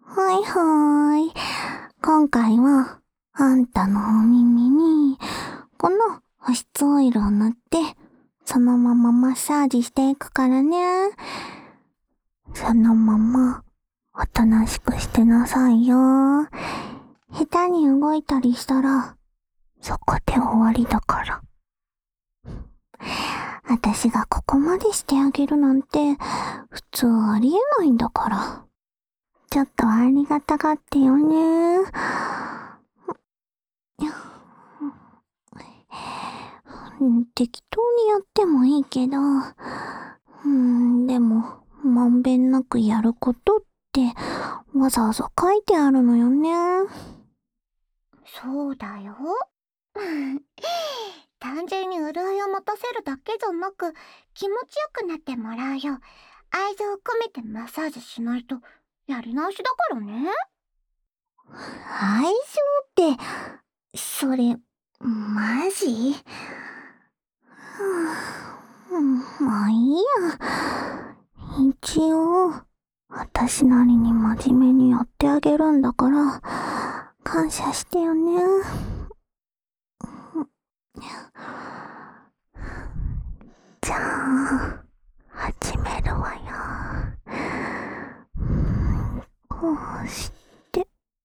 はいはーい。今回は、あんたのお耳に、この保湿オイルを塗って、そのままマッサージしていくからね。そのまま、おとなしくしてなさいよ。下手に動いたりしたら、そこで終わりだから。私がここまでしてあげるなんて、普通ありえないんだから。ちょっとありがたがってよね。適当にやってもいいけど、でも、まんべんなくやることってわざわざ書いてあるのよね。 そうだよ。単純に潤いを持たせるだけじゃなく、気持ちよくなってもらうよ。愛情を込めてマッサージしないとやり直しだからね。 愛情って、それ、マジ？まあいいや。一応、私なりに真面目にやってあげるんだから、感謝してよね。じゃあ、始めるわよ。こうして、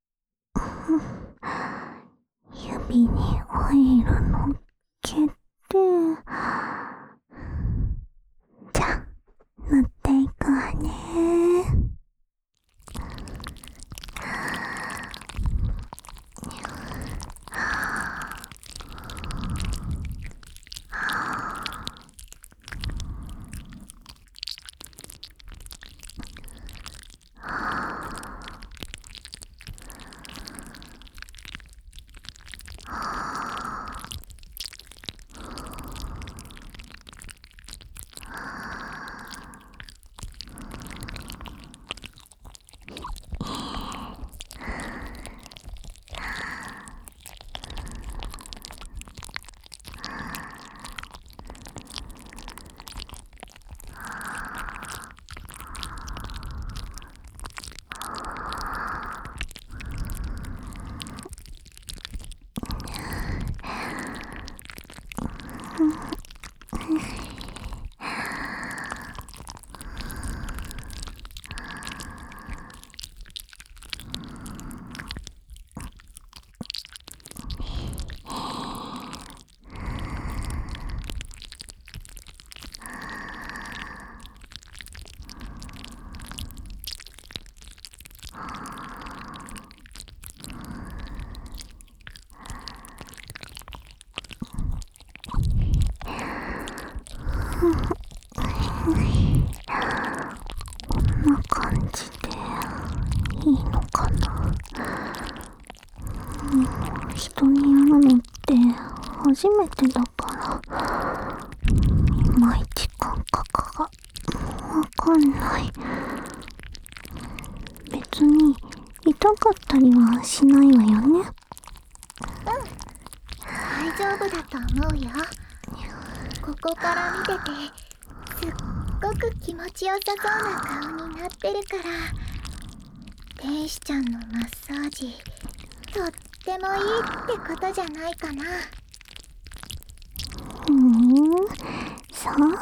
指にオイルのっけて、じゃあ、塗っていくわね。こんな感じでいいのかな。人にやるのって初めてだから、いまいち感覚がわかんない。別に痛かったりはしないわよね。 大丈夫だと思うよ。ここから見てて、すっごく気持ちよさそうな顔になってるから、天使ちゃんのマッサージ、とってもいいってことじゃないかな。 そう。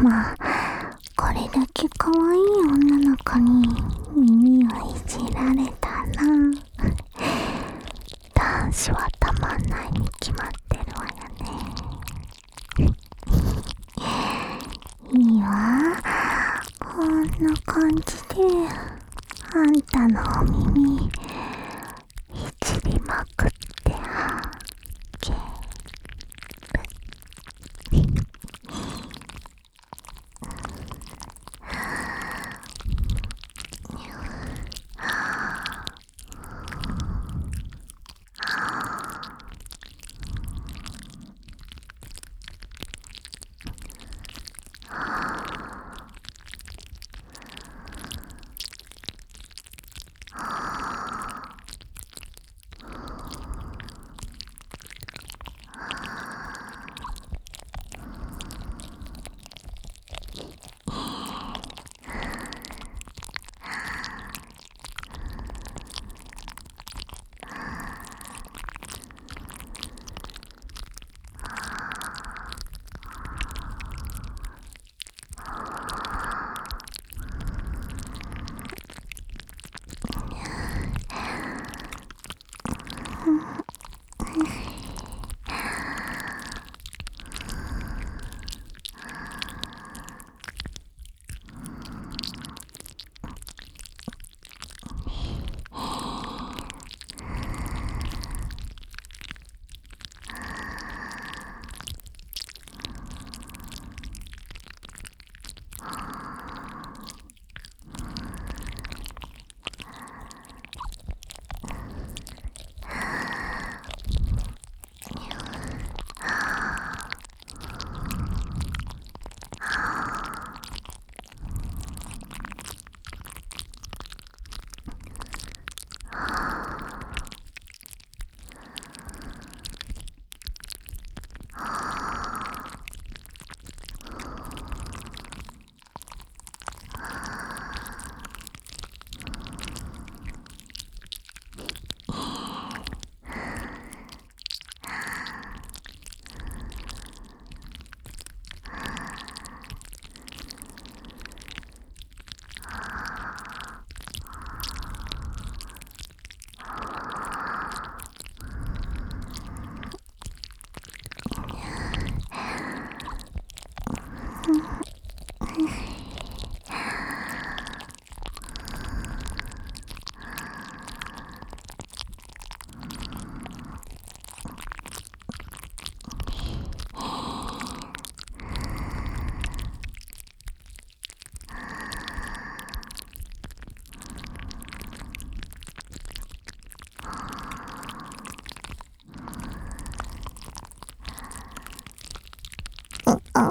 まあ、これだけ可愛い女の子に耳をいじられたら、男子はたまんないに決まってるわよね。いいわ。こんな感じで、あんたのお耳、いじりまくってあげる。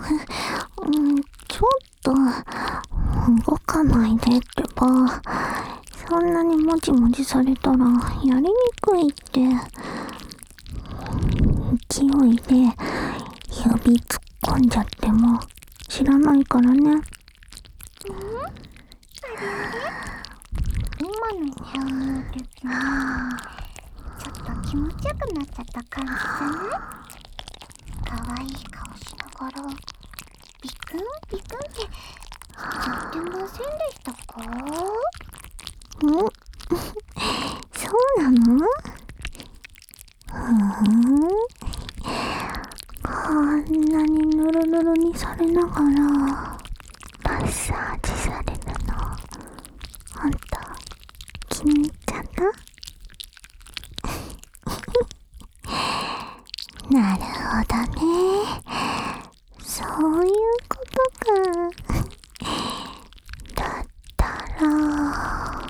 ちょっと、動かないでってば。そんなにもじもじされたら、やりにくいって。勢いで、指突っ込んじゃっても、知らないからね。 あれ今の哺乳的に、ちょっと気持ちよくなっちゃった感じじゃない？可愛い顔しながら、ビクンビクンって言ってませんでしたか？ そうなの？こんなにぬるぬるにされながら、マッサージされるの、ほんと、気に入っちゃった？なるほどね。そういうことか。だったら、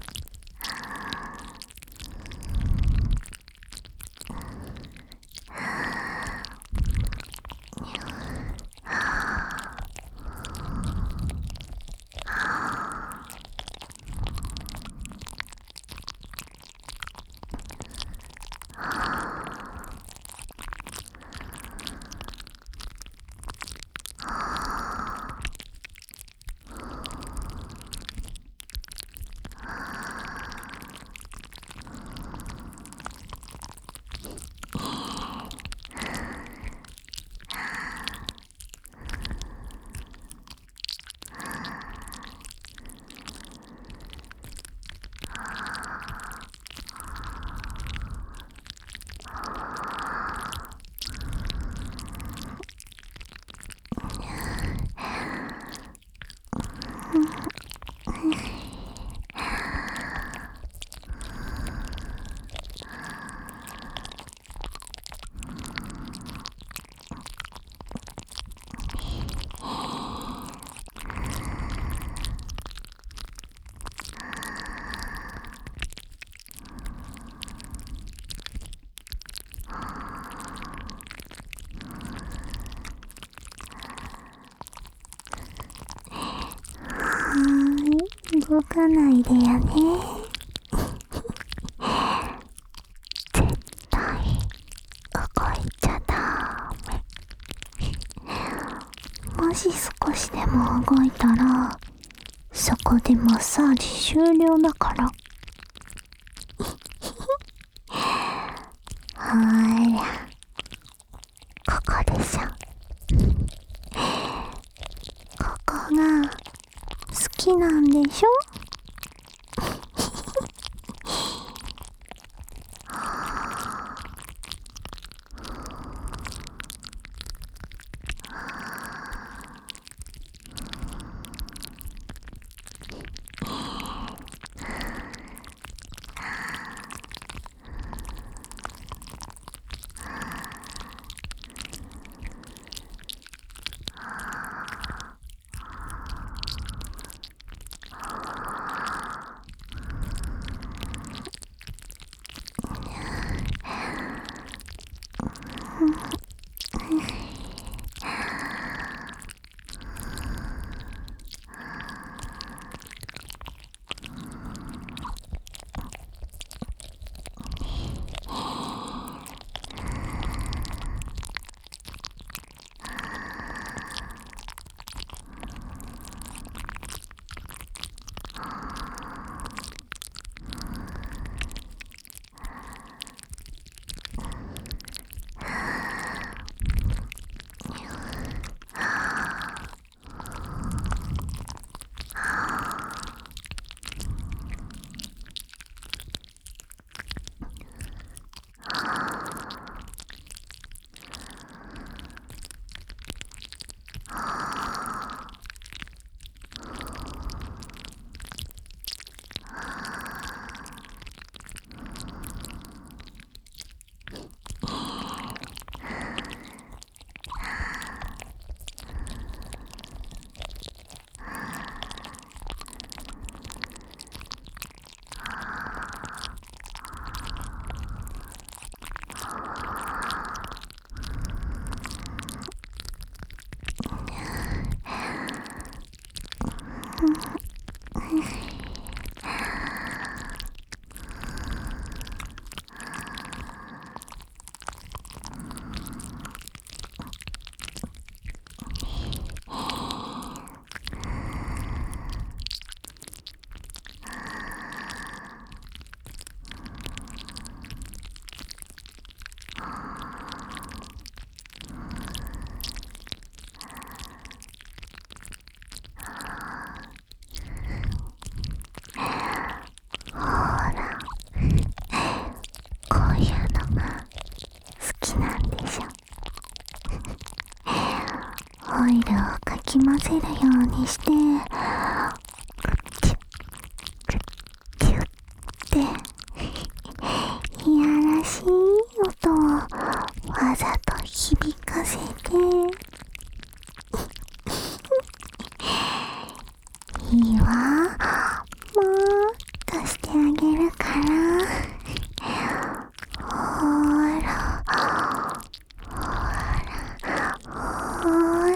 動かないでよね。絶対動いちゃダメ。もし少しでも動いたら、そこでマッサージ終了だから。ほーら、ここでしょ。ここが好きなんでしょ？ き混ぜるようにして、キュッっていやらしい音をわざと響かせていいわ、もっとしてあげるから。ほらほら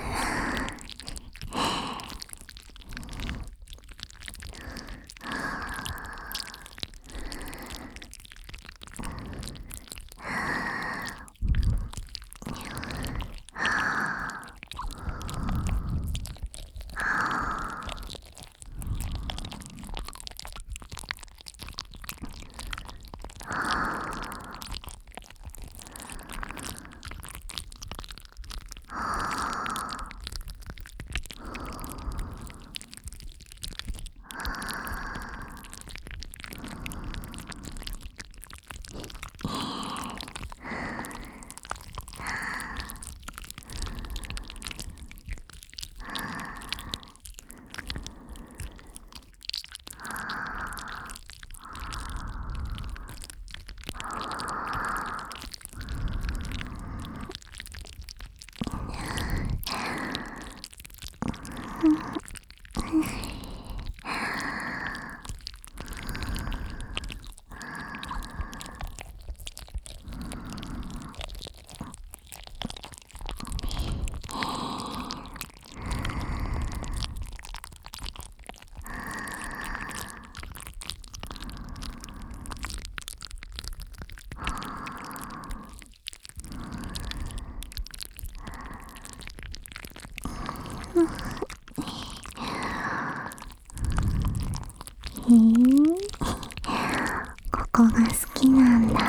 ここが好きなんだ。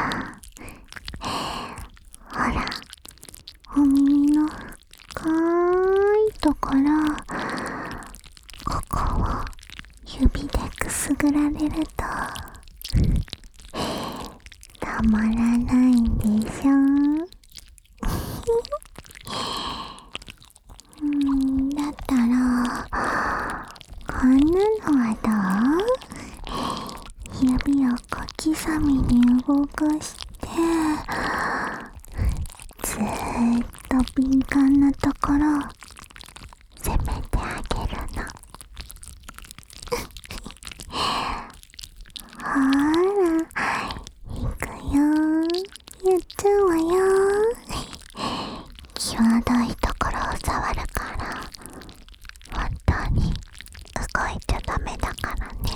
ほら、お耳の深いところ、ここを指でくすぐられるとたまらないでしょ。だったらこんなのはどう？指を小刻みに動かしてずーっと敏感なところを攻めてあげるの。ほら、いくよ、やっちゃうわよ。際どいところを触るから本当に動いちゃダメだからね。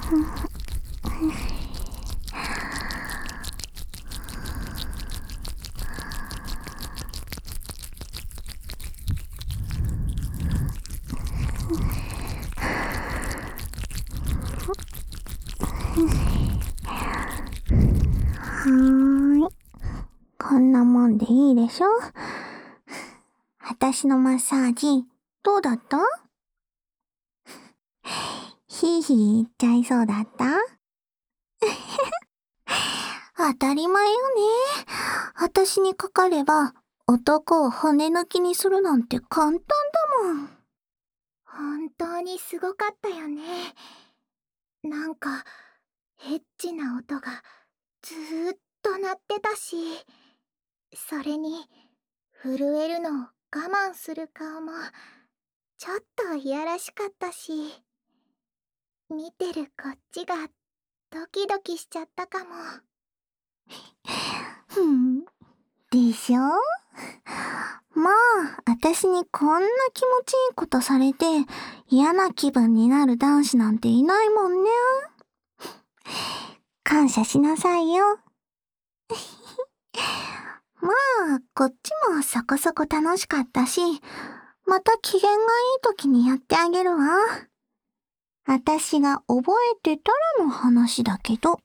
こんなもんでいいでしょ。私のマッサージ、どうだった？ヒーヒー言っちゃいそうだった？当たり前よね。私にかかれば、男を骨抜きにするなんて簡単だもん。 本当にすごかったよね。なんかエッチな音がずーっと鳴ってたし、それに震えるのを我慢する顔もちょっといやらしかったし、見てるこっちがドキドキしちゃったかも。 でしょ？まあ、私にこんな気持ちいいことされて嫌な気分になる男子なんていないもんね。感謝しなさいよ。まあ、こっちもそこそこ楽しかったし、また機嫌がいい時にやってあげるわ。私が覚えてたらの話だけど。